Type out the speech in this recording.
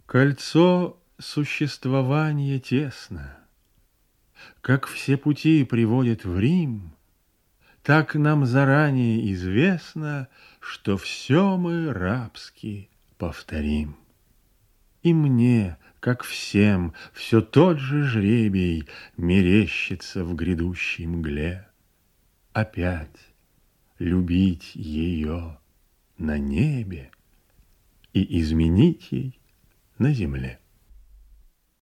Кольцо существования тесно, как все пути приводят в Рим, так нам заранее известно, что все мы рабски повторим. И мне, как всем, все тот же жребий мерещится в грядущей мгле. Опять любить ее на небе и изменить ей на земле.